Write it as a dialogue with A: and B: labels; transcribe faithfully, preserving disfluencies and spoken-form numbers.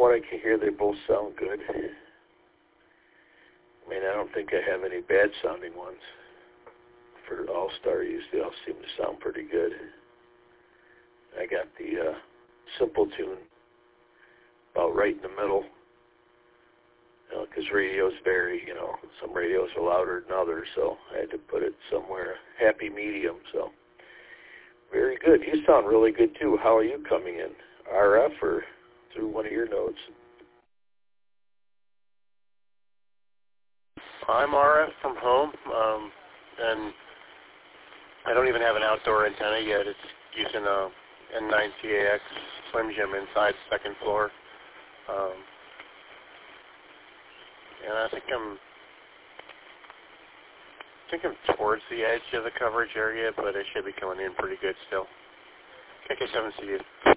A: what I can hear, they both sound good. I mean, I don't think I have any bad sounding ones. For All-Star use, they all seem to sound pretty good. I got the uh, Simple Tune about right in the middle. You know, because radios vary, you know. Some radios are louder than others, so I had to put it somewhere happy medium, so. Very good. You sound really good, too. How are you coming in? R F or through one of your nodes?
B: I'm R F from home, um, and I don't even have an outdoor antenna yet. It's using a N nine C A X Slim Jim inside second floor. Um, and I think I'm I think I'm towards the edge of the coverage area, but it should be coming in pretty good still. K K seven C U.